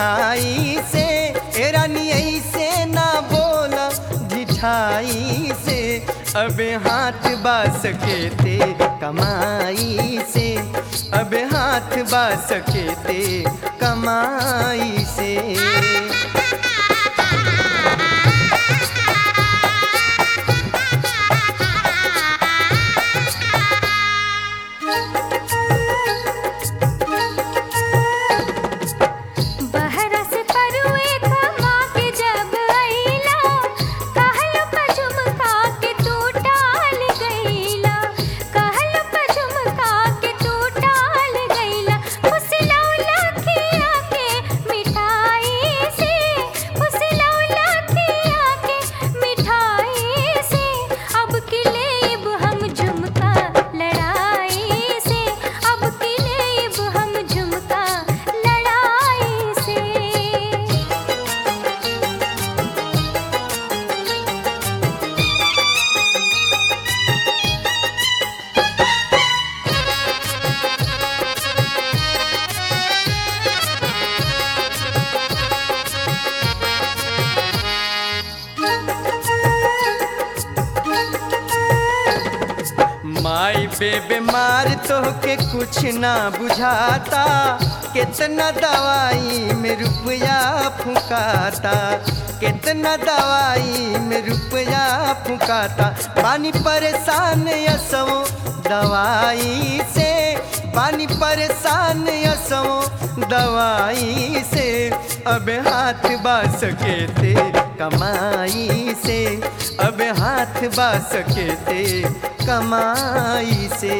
ढिठाई से, ए रानी ऐसे ना बोला ढिठाई से, अब हाथ बास के ते कमाई से, अब हाथ बास के ते कमाई से। माई बेबीमार तो के कुछ ना बुझाता, कितना दवाई में रुपया फुकाता, कितना दवाई में रुपया फुकाता। पानी परेशान यसो दवाई से, पानी परेशान यसो दवाई से, अब हाथ बास के ते कमाई से, अब हाथ बास के ते कमाई से।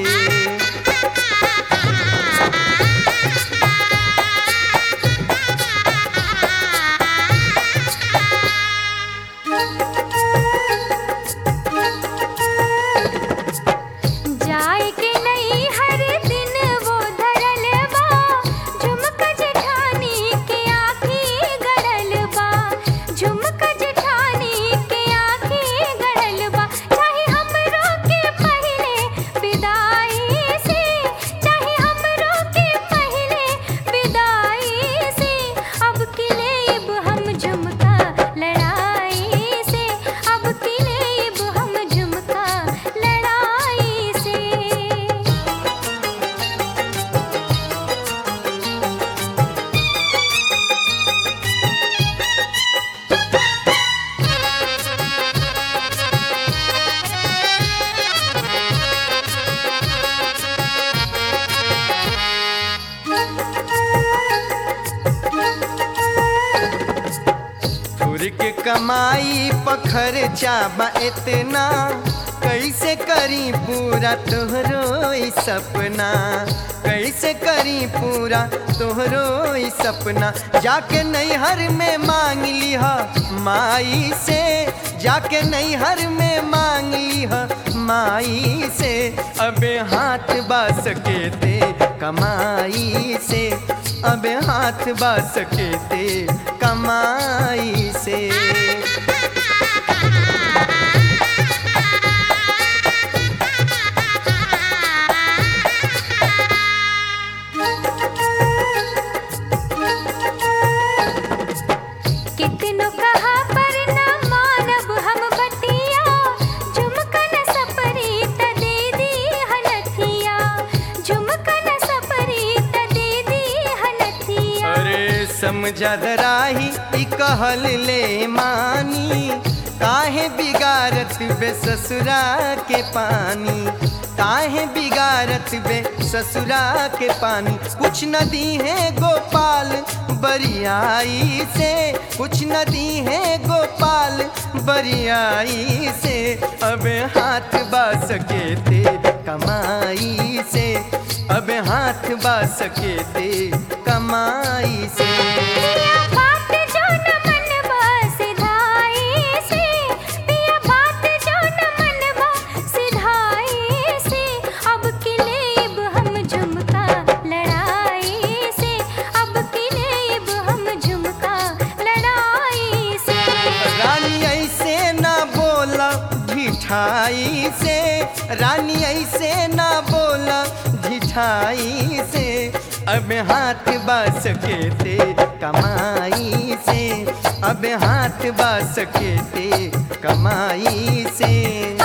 के कमाई पखर चाबा इतना, कैसे करी पूरा तोहरो सपना, कैसे करी पूरा तोहरो सपना। जाके नैहर में मांग लिहा माई से, जाके नैहर में मांग लिहा माई से, अब हाथ बास के ते कमाई से, अब हाथ बास के ते कमाई से। समझा दराही ई कहल ले मानी, काहे बिगारत बे ससुरा के पानी, काहे बिगारत बे ससुरा के पानी। कुछ न दी है गोपाल बरियाई से, कुछ न दी है गोपाल बरियाई से, अब हाथ बास के ते कमाई से, अब हाथ बास के ते कमाई से। ढिठाई से रानी ऐसे ना बोला ढिठाई से, अब हाथ बस के ते कमाई से, अब हाथ बस के ते कमाई से।